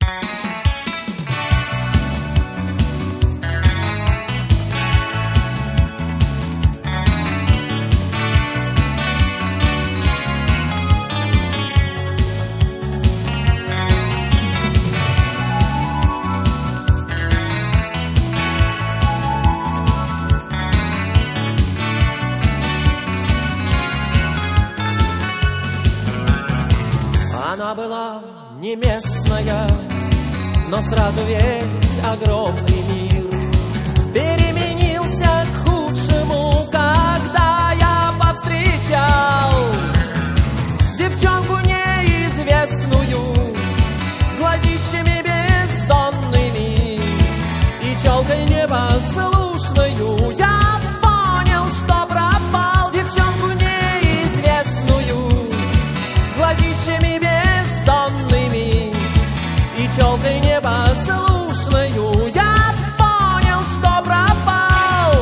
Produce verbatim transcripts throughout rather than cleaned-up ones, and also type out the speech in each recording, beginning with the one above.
Она была не местная, но сразу весь огромный мир переменился к худшему, когда я повстречал девчонку неизвестную с глазищами бездонными и челкой непослушную. Я понял, что пропал. Девчонку неизвестную с глазищами бездонными и челкой непослушную. Я понял, что пропал.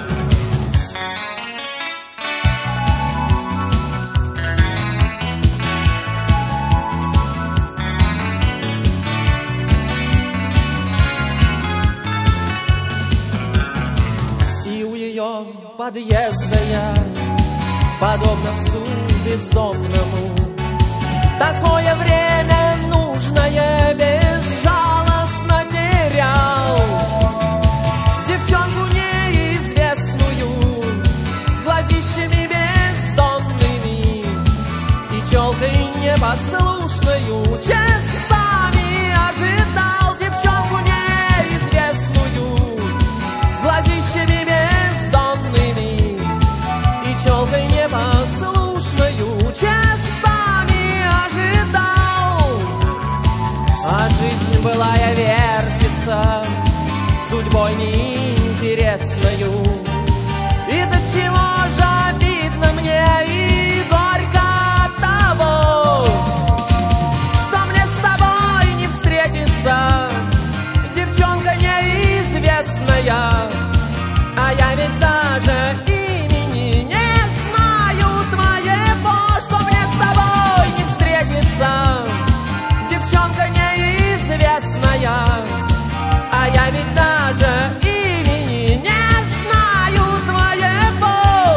И у ее подъезда я, подобно псу бездомному, такое время нужное безжалостно терял. Девчонку неизвестную с глазищами бездонными и челкой непослушную часами ожидал. Девчонку неизвестную с глазищами бездонными и челкой непослушную часами ожидал. А жизнь былая вертится судьбой неинтересною, и до чего же обидно мне и горько от того, что мне с тобой не встретиться, девчонка неизвестная. А я ведь даже имени не знаю твоего, что мне с тобой не встретиться, девчонка неизвестная. А я ведь даже имени не знаю твоего.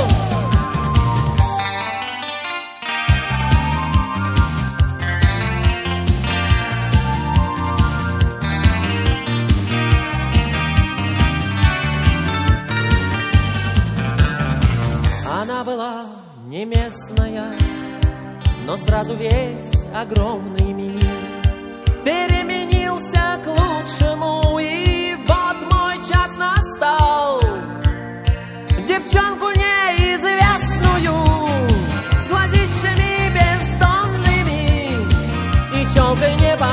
Она была не местная, но сразу весь огромный мир переменился к лучшему, и вот мой час настал. Девчонку неизвестную с глазищами бездонными и челкой неба